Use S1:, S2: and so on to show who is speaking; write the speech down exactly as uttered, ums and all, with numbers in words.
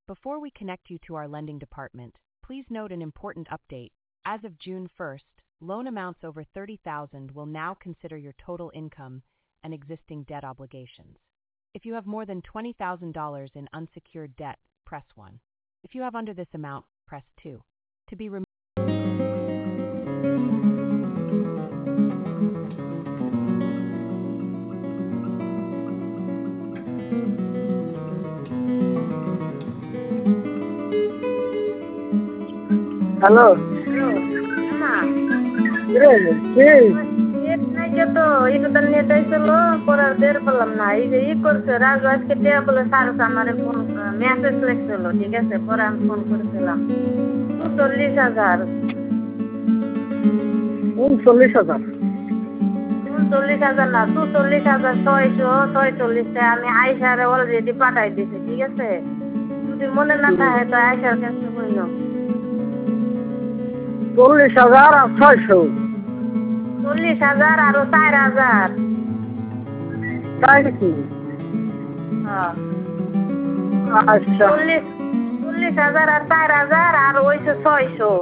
S1: Before we connect you to our lending department, please note an important update. As of June first, loan amounts over thirty thousand dollars will now consider your total income and existing debt obligations. If you have more than twenty thousand dollars in unsecured debt, press one. If you have under this amount, press two. To be removed.
S2: Hello
S3: মা
S2: রে কে
S3: net নাই তো এটা net আইছিল পরে বের করলাম না এই যে ই করছে রাজু আজকে টিয়া বলে স্যার আমারে ফোন মেসেজ লিখছিল ঠিক আছে পরে আমি ফোন করেছিলাম চল্লিশ হাজার
S2: উনচল্লিশ হাজার
S3: চল্লিশ হাজার না তু চল্লিশ হাজার ছয়শো ছয়চল্লিশটা আমি আয়সারে অলরেডি পাঠাই দিছি ঠিক আছে যদি মনে না থাকে তো আয়সার কাছে কইল
S2: চল্লিশ হাজার আর ছয়শো
S3: চল্লিশ হাজার আরো চার হাজার
S2: তাই নাকি
S3: হ্যাঁ
S2: আচ্ছা
S3: চল্লিশ চল্লিশ হাজার আর চার হাজার আর ওইশো ছয়শো